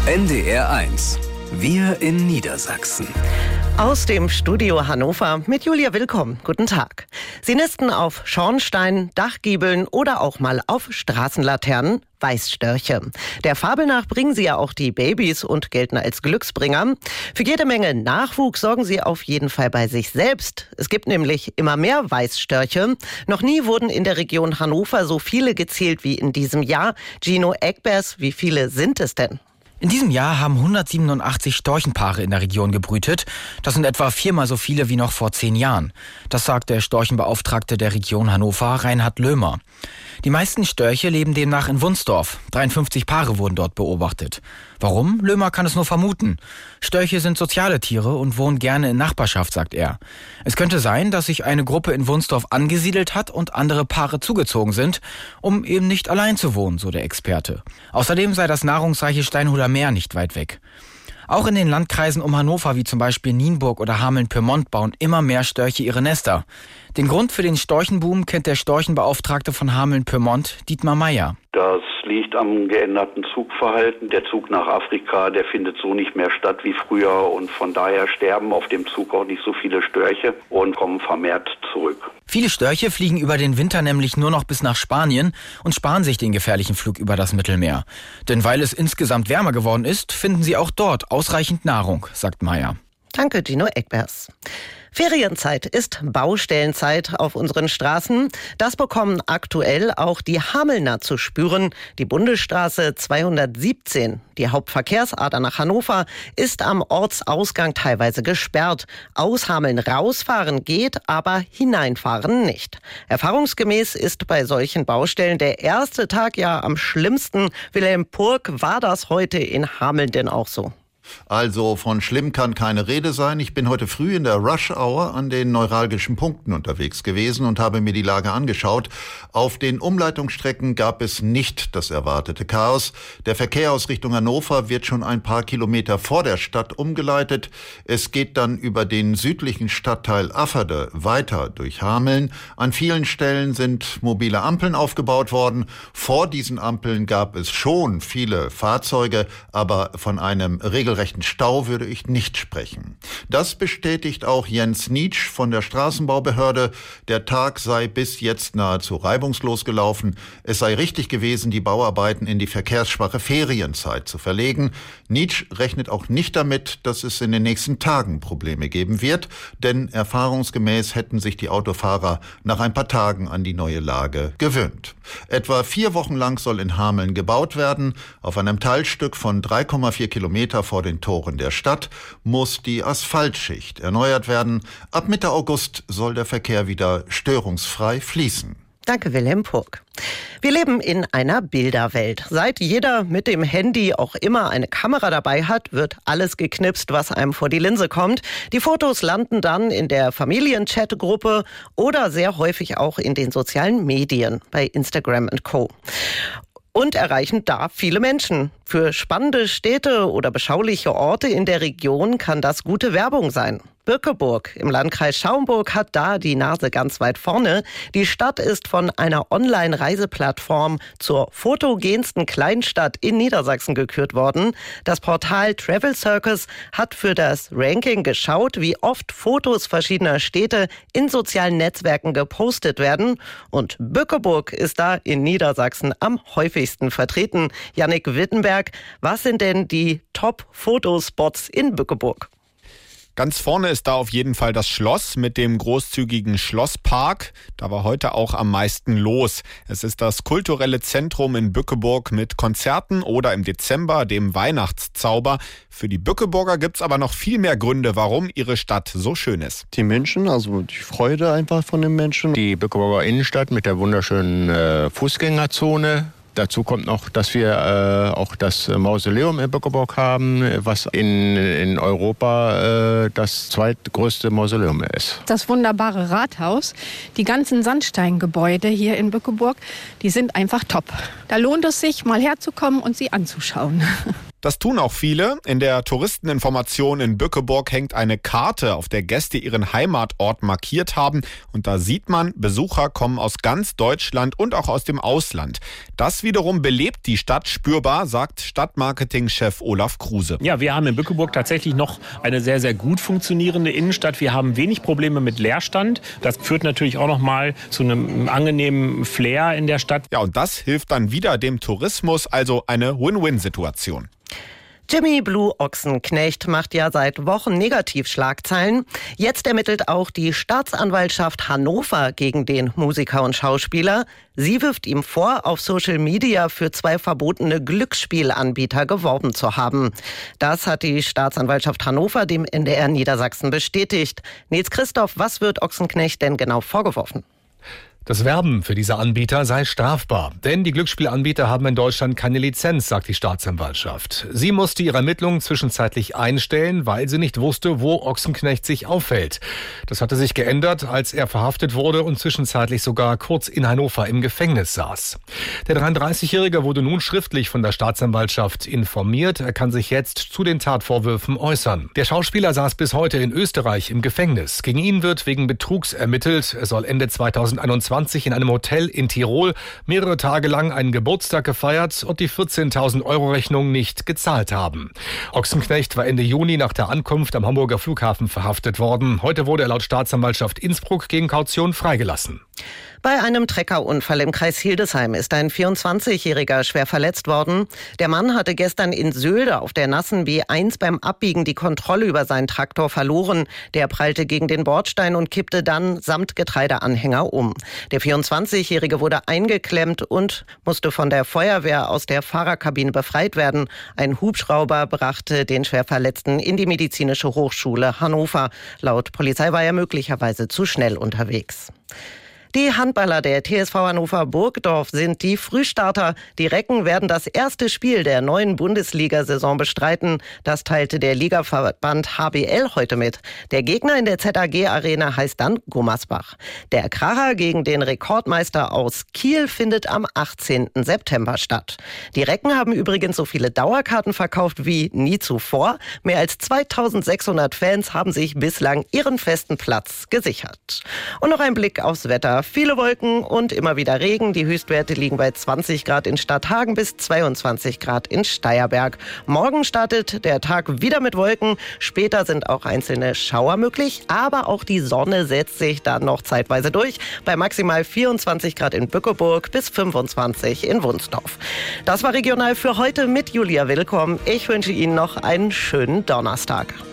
NDR1. Wir in Niedersachsen. Aus dem Studio Hannover mit Julia Willkomm. Guten Tag. Sie nisten auf Schornsteinen, Dachgiebeln oder auch mal auf Straßenlaternen. Weißstörche. Der Fabel nach bringen sie ja auch die Babys und gelten als Glücksbringer. Für jede Menge Nachwuchs sorgen sie auf jeden Fall bei sich selbst. Es gibt nämlich immer mehr Weißstörche. Noch nie wurden in der Region Hannover so viele gezählt wie in diesem Jahr. Gino Egbers, wie viele sind es denn? In diesem Jahr haben 187 Storchenpaare in der Region gebrütet. Das sind etwa 4-mal so viele wie noch vor 10 Jahren. Das sagt der Storchenbeauftragte der Region Hannover, Reinhard Lömer. Die meisten Störche leben demnach in Wunsdorf. 53 Paare wurden dort beobachtet. Warum? Lömer kann es nur vermuten. Störche sind soziale Tiere und wohnen gerne in Nachbarschaft, sagt er. Es könnte sein, dass sich eine Gruppe in Wunsdorf angesiedelt hat und andere Paare zugezogen sind, um eben nicht allein zu wohnen, so der Experte. Außerdem sei das nahrungsreiche Steinhuder Meer nicht weit weg. Auch in den Landkreisen um Hannover, wie zum Beispiel Nienburg oder Hameln-Pyrmont, bauen immer mehr Störche ihre Nester. Den Grund für den Storchenboom kennt der Storchenbeauftragte von Hameln-Pyrmont, Dietmar Meyer. Das liegt am geänderten Zugverhalten. Der Zug nach Afrika, der findet so nicht mehr statt wie früher und von daher sterben auf dem Zug auch nicht so viele Störche und kommen vermehrt zurück. Viele Störche fliegen über den Winter nämlich nur noch bis nach Spanien und sparen sich den gefährlichen Flug über das Mittelmeer. Denn weil es insgesamt wärmer geworden ist, finden sie auch dort ausreichend Nahrung, sagt Meyer. Danke, Gino Egbers. Ferienzeit ist Baustellenzeit auf unseren Straßen. Das bekommen aktuell auch die Hamelner zu spüren. Die Bundesstraße 217, die Hauptverkehrsader nach Hannover, ist am Ortsausgang teilweise gesperrt. Aus Hameln rausfahren geht, aber hineinfahren nicht. Erfahrungsgemäß ist bei solchen Baustellen der erste Tag ja am schlimmsten. Wilhelm Purk, war das heute in Hameln denn auch so? Also von schlimm kann keine Rede sein. Ich bin heute früh in der Rush-Hour an den neuralgischen Punkten unterwegs gewesen und habe mir die Lage angeschaut. Auf den Umleitungsstrecken gab es nicht das erwartete Chaos. Der Verkehr aus Richtung Hannover wird schon ein paar Kilometer vor der Stadt umgeleitet. Es geht dann über den südlichen Stadtteil Afferde weiter durch Hameln. An vielen Stellen sind mobile Ampeln aufgebaut worden. Vor diesen Ampeln gab es schon viele Fahrzeuge, aber von einem regelrechten Stau würde ich nicht sprechen. Das bestätigt auch Jens Nitsch von der Straßenbaubehörde. Der Tag sei bis jetzt nahezu reibungslos gelaufen. Es sei richtig gewesen, die Bauarbeiten in die verkehrsschwache Ferienzeit zu verlegen. Nitsch rechnet auch nicht damit, dass es in den nächsten Tagen Probleme geben wird, denn erfahrungsgemäß hätten sich die Autofahrer nach ein paar Tagen an die neue Lage gewöhnt. Etwa 4 Wochen lang soll in Hameln gebaut werden. Auf einem Teilstück von 3,4 Kilometer vor den Toren der Stadt muss die Asphaltschicht erneuert werden. Ab Mitte August soll der Verkehr wieder störungsfrei fließen. Danke, Wilhelm Purk. Wir leben in einer Bilderwelt. Seit jeder mit dem Handy auch immer eine Kamera dabei hat, wird alles geknipst, was einem vor die Linse kommt. Die Fotos landen dann in der Familienchat-Gruppe oder sehr häufig auch in den sozialen Medien, bei Instagram und Co. Und erreichen da viele Menschen. Für spannende Städte oder beschauliche Orte in der Region kann das gute Werbung sein. Bückeburg im Landkreis Schaumburg hat da die Nase ganz weit vorne. Die Stadt ist von einer Online-Reiseplattform zur fotogensten Kleinstadt in Niedersachsen gekürt worden. Das Portal Travel Circus hat für das Ranking geschaut, wie oft Fotos verschiedener Städte in sozialen Netzwerken gepostet werden. Und Bückeburg ist da in Niedersachsen am häufigsten vertreten. Jannik Wittenberg, was sind denn die Top-Fotospots in Bückeburg? Ganz vorne ist da auf jeden Fall das Schloss mit dem großzügigen Schlosspark. Da war heute auch am meisten los. Es ist das kulturelle Zentrum in Bückeburg mit Konzerten oder im Dezember dem Weihnachtszauber. Für die Bückeburger gibt's aber noch viel mehr Gründe, warum ihre Stadt so schön ist. Die Menschen, also die Freude einfach von den Menschen. Die Bückeburger Innenstadt mit der wunderschönen Fußgängerzone. Dazu kommt noch, dass wir auch das Mausoleum in Bückeburg haben, was in Europa das zweitgrößte Mausoleum ist. Das wunderbare Rathaus, die ganzen Sandsteingebäude hier in Bückeburg, die sind einfach top. Da lohnt es sich, mal herzukommen und sie anzuschauen. Das tun auch viele. In der Touristeninformation in Bückeburg hängt eine Karte, auf der Gäste ihren Heimatort markiert haben. Und da sieht man, Besucher kommen aus ganz Deutschland und auch aus dem Ausland. Das wiederum belebt die Stadt spürbar, sagt Stadtmarketingchef Olaf Kruse. Ja, wir haben in Bückeburg tatsächlich noch eine sehr, sehr gut funktionierende Innenstadt. Wir haben wenig Probleme mit Leerstand. Das führt natürlich auch noch mal zu einem angenehmen Flair in der Stadt. Ja, und das hilft dann wieder dem Tourismus, also eine Win-Win-Situation. Jimmy Blue Ochsenknecht macht ja seit Wochen Negativschlagzeilen. Jetzt ermittelt auch die Staatsanwaltschaft Hannover gegen den Musiker und Schauspieler. Sie wirft ihm vor, auf Social Media für 2 verbotene Glücksspielanbieter geworben zu haben. Das hat die Staatsanwaltschaft Hannover dem NDR Niedersachsen bestätigt. Nils Christoph, was wird Ochsenknecht denn genau vorgeworfen? Das Werben für diese Anbieter sei strafbar, denn die Glücksspielanbieter haben in Deutschland keine Lizenz, sagt die Staatsanwaltschaft. Sie musste ihre Ermittlungen zwischenzeitlich einstellen, weil sie nicht wusste, wo Ochsenknecht sich aufhält. Das hatte sich geändert, als er verhaftet wurde und zwischenzeitlich sogar kurz in Hannover im Gefängnis saß. Der 33-Jährige wurde nun schriftlich von der Staatsanwaltschaft informiert. Er kann sich jetzt zu den Tatvorwürfen äußern. Der Schauspieler saß bis heute in Österreich im Gefängnis. Gegen ihn wird wegen Betrugs ermittelt. Er soll Ende 2021 in einem Hotel in Tirol mehrere Tage lang einen Geburtstag gefeiert und die 14.000 € Rechnung nicht gezahlt haben. Ochsenknecht war Ende Juni nach der Ankunft am Hamburger Flughafen verhaftet worden. Heute wurde er laut Staatsanwaltschaft Innsbruck gegen Kaution freigelassen. Bei einem Treckerunfall im Kreis Hildesheim ist ein 24-Jähriger schwer verletzt worden. Der Mann hatte gestern in Sölde auf der nassen B1 beim Abbiegen die Kontrolle über seinen Traktor verloren. Der prallte gegen den Bordstein und kippte dann samt Getreideanhänger um. Der 24-Jährige wurde eingeklemmt und musste von der Feuerwehr aus der Fahrerkabine befreit werden. Ein Hubschrauber brachte den Schwerverletzten in die Medizinische Hochschule Hannover. Laut Polizei war er möglicherweise zu schnell unterwegs. Die Handballer der TSV Hannover Burgdorf sind die Frühstarter. Die Recken werden das erste Spiel der neuen Bundesliga-Saison bestreiten. Das teilte der Ligaverband HBL heute mit. Der Gegner in der ZAG-Arena heißt dann Gummersbach. Der Kracher gegen den Rekordmeister aus Kiel findet am 18. September statt. Die Recken haben übrigens so viele Dauerkarten verkauft wie nie zuvor. Mehr als 2600 Fans haben sich bislang ihren festen Platz gesichert. Und noch ein Blick aufs Wetter. Viele Wolken und immer wieder Regen. Die Höchstwerte liegen bei 20 Grad in Stadthagen bis 22 Grad in Steierberg. Morgen startet der Tag wieder mit Wolken. Später sind auch einzelne Schauer möglich. Aber auch die Sonne setzt sich dann noch zeitweise durch. Bei maximal 24 Grad in Bückeburg bis 25 in Wunsdorf. Das war Regional für heute mit Julia Willkomm. Ich wünsche Ihnen noch einen schönen Donnerstag.